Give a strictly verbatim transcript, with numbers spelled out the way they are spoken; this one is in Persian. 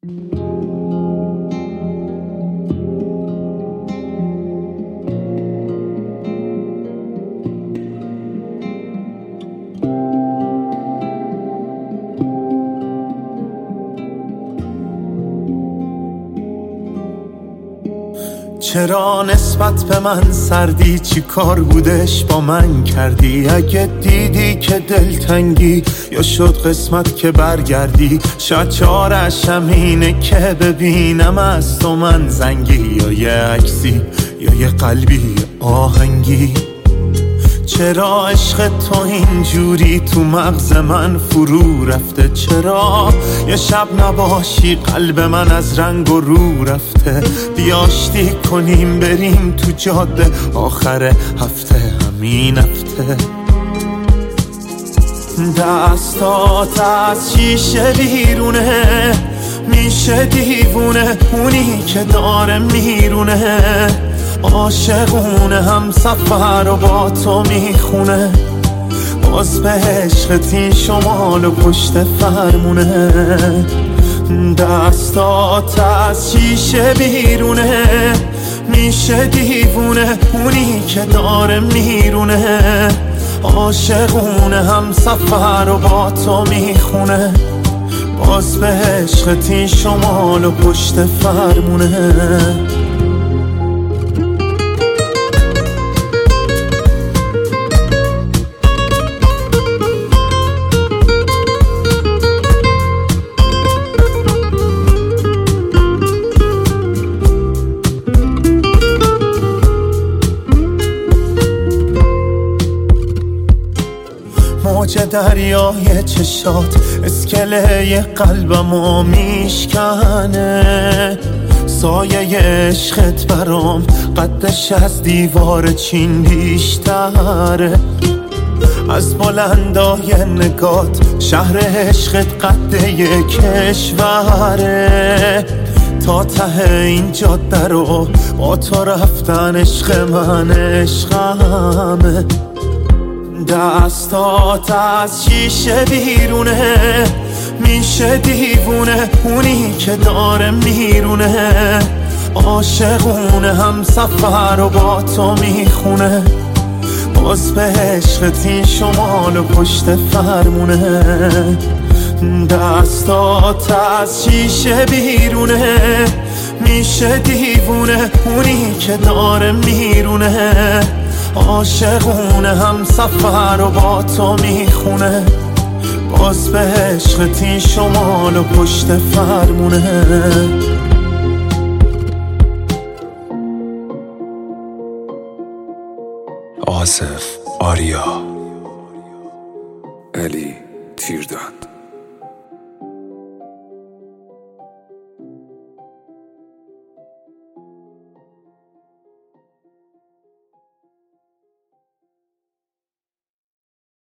چرا نسبت به من سردی؟ چی کار بودش با من کردی؟ اگه دیدی که دلتنگی یا شد قسمت که برگردی، شاید چارش همینه که ببینم از تو من زنگی، یا یه عکسی یا یه قلبی آهنگی. چرا عشق تو اینجوری تو مغز من فرو رفته؟ چرا یه شب نباشی قلب من از رنگ و رو رفته؟ بیاشتی کنیم بریم تو جاده آخر هفته، همین هفته. دستات از شیشه بیرونه، میشه دیوونه اونی که داره میرونه. عاشقونه هم سفر و با تو میخونه، باز به عشقت این شمال و پشت فرمونه. دستات از شیشه بیرونه، میشه دیوونه اونی که داره میرونه. عاشقونه هم سفر و با تو میخونه، باز به عشقت این شمال و پشت فرمونه. موج دریای چشات اسکله قلبمو میشکنه. سایه عشقت برام قدش از دیوار چین بیشتره. از بلندای نگات شهر عشقت قده کشوره. تا ته این جاده رو با تو رفتن عشق من عشقمه. دستات از شیشه بیرونه، میشه دیوونه اونی که داره میرونه. عاشقونه هم سفر و با تو میخونه، باز به عشقت این شمال و پشت فرمونه. دستات از شیشه بیرونه، میشه دیوونه اونی که داره میرونه. عاشقونه هم سفر و با تو میخونه، باز به عشقت این شمال و پشت فرمونه. آصف آریا، علی تیرداد.